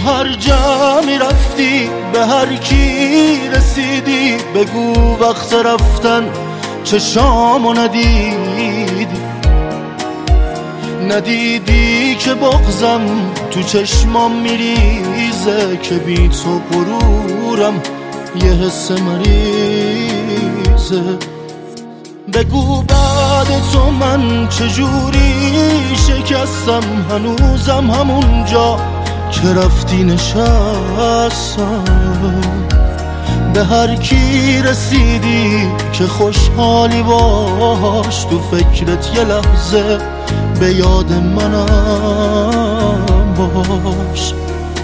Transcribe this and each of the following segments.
هر جمعی رفتی به هر کی رسیدی بگو وقت رفتن چشامو ندیدی که بغضم تو چشمام میریزه که بی تو غرورم یه حس مریضه. بگو بعد تو من چجوری شکستم هنوزم همونجا که رفتی نشستم. به هر کی رسیدی که خوشحالی باش تو فکرت یه لحظه به یاد منم باش.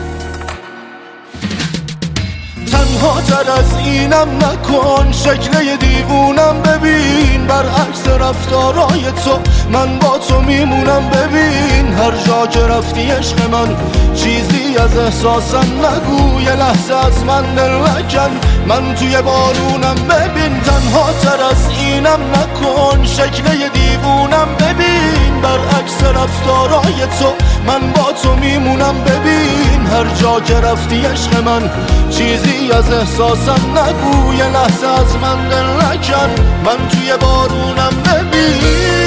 تنها تر از اینم نکن شکل یه دیوونم ببین برعکس رفتارای تو من با تو میمونم. ببین هر جا که رفتی عشق من چیزی از احساسم نگو یه لحظه از من دل نکن من توی بارونم. ببین تنها تر از اینم نکن شکل یه دیوونم ببین برعکس رفتارای تو من با تو میمونم. ببین هر جا که رفتی عشق من چیزی از احساسم نگو یه لحظه از من دل نکن من توی بارونم. ببین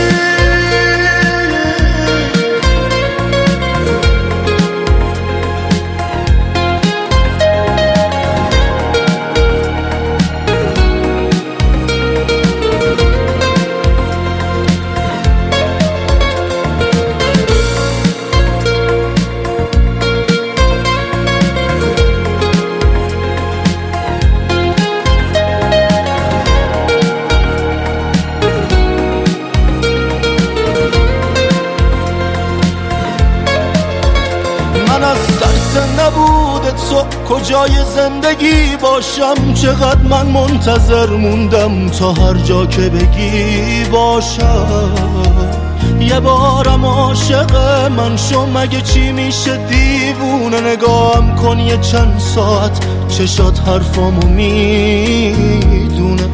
من از ترس نبود تو کجای زندگی باشم چقدر من منتظر موندم تا هر جا که بگی باشم. یه بارم عاشق من شو مگه چی میشه دیوونه نگاهم کن یه چند ساعت چشات حرفامو میدونه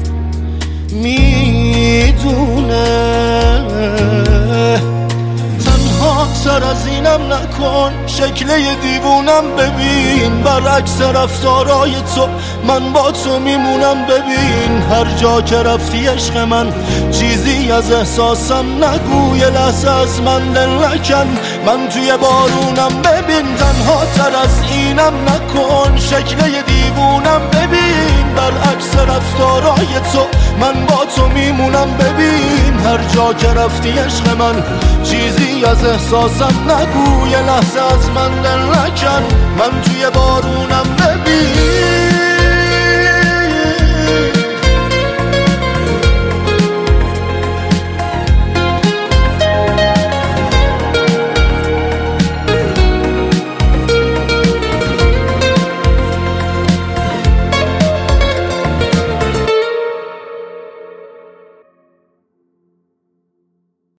سر از اینم نکن شکل یه دیوونم ببین برعکس رفتارای تو من با تو میمونم. ببین هر جا که رفتی عشق من چیزی از احساسم نگو یه لحظه از من دل نکن من توی بارونم. ببین تنها تر از اینم نکن شکل یه دیوونم ببین برعکس رفتارای تو من با تو میمونم. ببین هر جا که رفتی عشق من چیزی از احساسم نگو یه لحظه از من دل نکن من توی بارونم. ببین